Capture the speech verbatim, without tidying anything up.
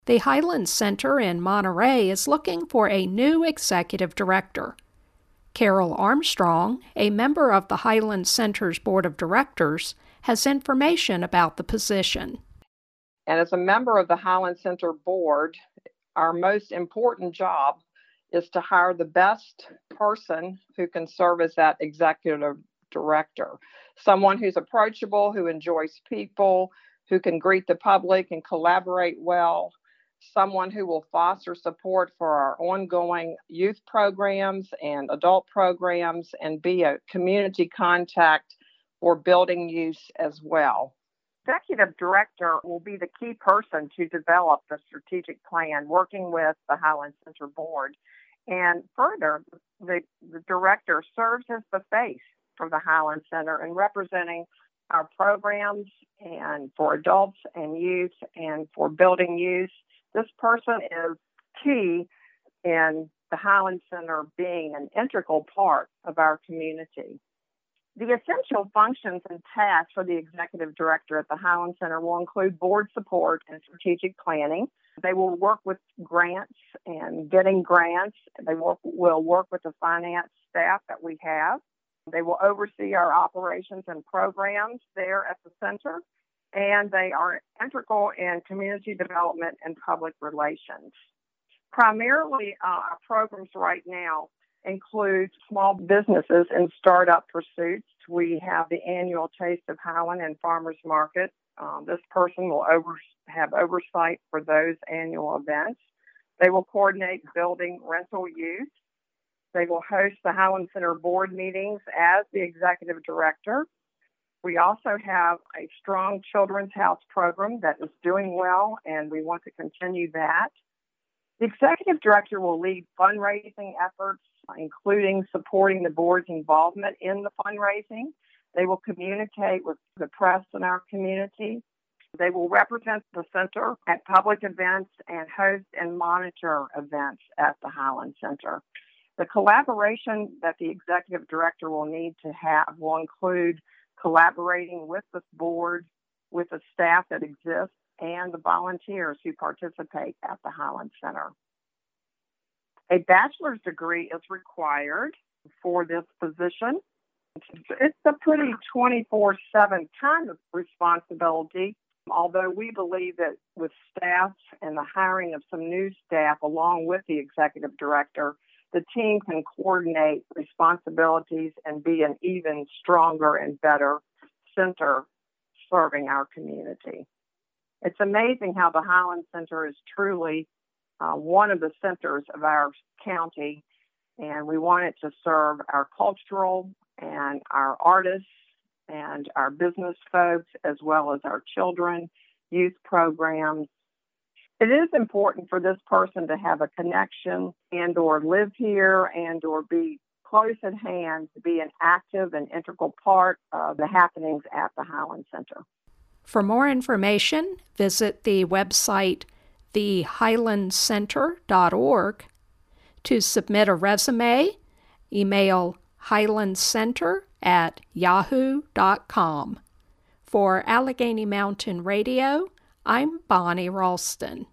The Highlands Center in Monterey is looking for a new executive director. Carol Armstrong, a member of the Highlands Center's Board of Directors, has information about the position. And as a member of the Highlands Center Board, our most important job is to hire the best person who can serve as that executive director. Someone who's approachable, who enjoys people, who can greet the public and collaborate well. Someone who will foster support for our ongoing youth programs and adult programs and be a community contact for building use as well. Executive director will be the key person to develop the strategic plan, working with the Highlands Center Board. And further, the, the director serves as the face for the Highlands Center and representing our programs and for adults and youth and for building use. This person is key in the Highlands Center being an integral part of our community. The essential functions and tasks for the executive director at the Highlands Center will include board support and strategic planning. They will work with grants and getting grants. They will, will work with the finance staff that we have. They will oversee our operations and programs there at the center. And they are integral in community development and public relations. Primarily, uh, our programs right now include small businesses and startup pursuits. We have the annual Taste of Highland and Farmers Market. Um, this person will over, have oversight for those annual events. They will coordinate building rental use. They will host the Highlands Center board meetings as the executive director. We also have a strong children's house program that is doing well, and we want to continue that. The executive director will lead fundraising efforts, including supporting the board's involvement in the fundraising. They will communicate with the press in our community. They will represent the center at public events and host and monitor events at the Highlands Center. The collaboration that the executive director will need to have will include collaborating with the board, with the staff that exists, and the volunteers who participate at the Highlands Center. A bachelor's degree is required for this position. It's a pretty twenty-four seven kind of responsibility, although we believe that with staff and the hiring of some new staff along with the executive director, the team can coordinate responsibilities and be an even stronger and better center serving our community. It's amazing how the Highlands Center is truly uh, one of the centers of our county, and we want it to serve our cultural and our artists and our business folks, as well as our children, youth programs. It is important for this person to have a connection and or live here and or be close at hand to be an active and integral part of the happenings at the Highlands Center. For more information, visit the website the highlands center dot org. To submit a resume, email highlandscenter at yahoo dot com. For Allegheny Mountain Radio, I'm Bonnie Ralston.